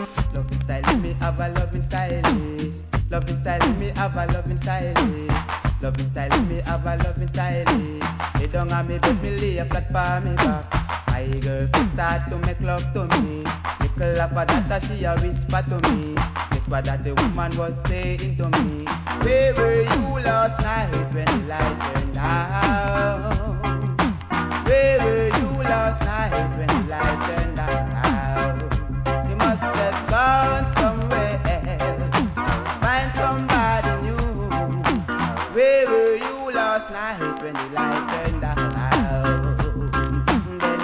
Loving style, me have a loving style. Loving style, me have a loving style. Loving style, me have a loving style. Me down on me bed, me lay a flat for me back. My girl start to make love to me. Little of a that she a whisper to me. Guess what that the woman was saying to me? Where were you last night when the light turned out?